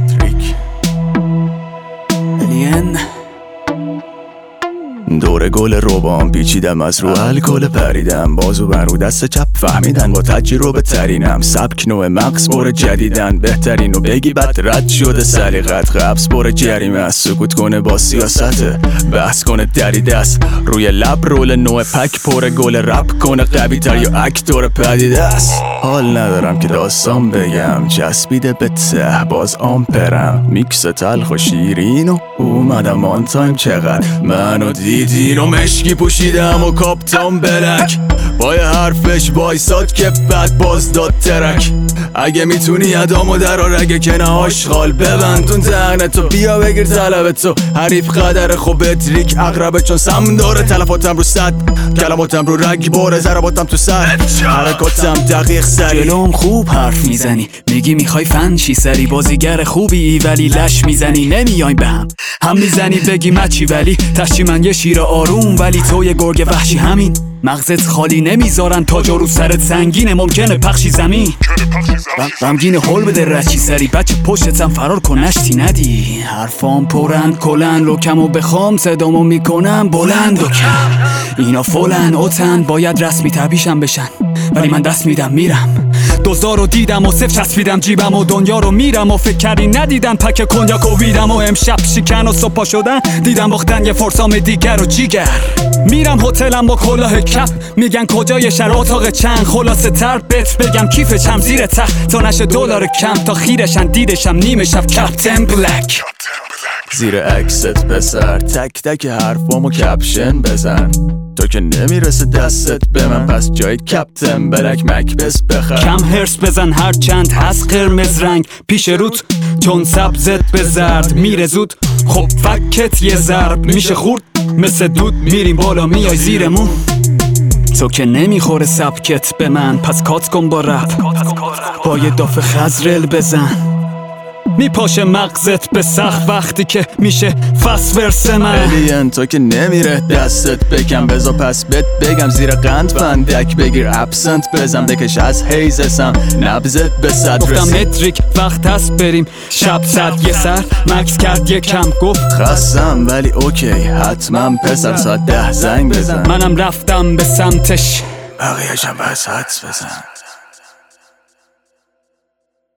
متریک الین دور گل روبان پیچیدم از رو الکل پریدم بازو بر رو دست چپ فهمیدن با تجربه ترینم سبک نوع مغز بر جدیدن بهترینو بگی بعد رد شده سلیقت قبض بر جریمه از سکوت کنه با سیاست بحث کنه دری دست روی لب رول نوع پک پر گل رپ کنه قوی تر یا اکتور پدیده است حال ندارم که داستان بگم چسبیده به ته باز آمپرم میکس تلخ و شیرین و اومدم آن تایم چقدر منو دیدین و مشکی پوشیدم و کاپتان بلک با یه حرفش بایساد که بعد باز داد ترک اگه میتونی ادامو درار اگه که نه آشغال ببند تون تهنتو بیا بگیر طلبتو حریف قدر خوب تریک اقربه چون سم داره تلفاتم رو صد کلماتم رو رگ باره ضرباتم تو سر حرکاتم دقیق سری جلوم خوب حرف میزنی میگی میخوای فن چی سری بازیگر خوبی ولی لش میزنی نمیایم به هم میزنی بگی مچی ولی تشتی من یه شیر آروم ولی تو یه گرگ وحشی همین مغزت خالی نمیذارن تا جا رو سرت سنگینه ممکنه پخشی زمین غمگین هول بده رچی سری بچه پشتتم فرار کن نشتی ندی حرفام پرند کلن لکمو بخوام صدامو میکنم بلند و کم اینا فولن اوتن باید رسمی تبیشم بشن ولی من دست میدم میرم دوزار رو دیدم و صف چسبیدم جیبم و دنیا رو میرم و فکر کردی ندیدن پک کنیاک و ویدم و امشب شکن و صبح شدن دیدم باختن یه فرسام دیگر و جیگر میرم هتلم با کلاه کپ میگن کجای شهر اتاق چند خلاصه تر بهت بگم کیف چم زیر تخت تا نشه دلار کم تا خیرشن دیدشم نیمه شب کپتن بلک زیر عکست پسر تک تک حرفامو کپشن بزن تو که نمیرسه دستت به من پس جای کپتن بلک مکبس بخر کم هرس بزن هر چند هست قرمز رنگ پیش روت چون سبزت به زرد میره زود خب فکت یه ضرب میشه خورد مثل دود میریم بالا میای زیرمون تو که نمیخوره سبکت به من پس کات کن با رپ با یه دافه خزرل بزن میپاشه مغزت به سخت وقتی که میشه فس ورس من الین تو که نمیره دستت بکن بزا پس بهت بگم زیر قند فندک بگیر ابسنت بزن بکش از حیزسم نبزت به صد گفتم متریک وقت هست بریم شب صد یه سر مکس کرد یه کم گفت خستم ولی اوکی حتما پسر ساعت 10 زنگ بزن منم رفتم به سمتش بقیه‌شم بس حدس بزن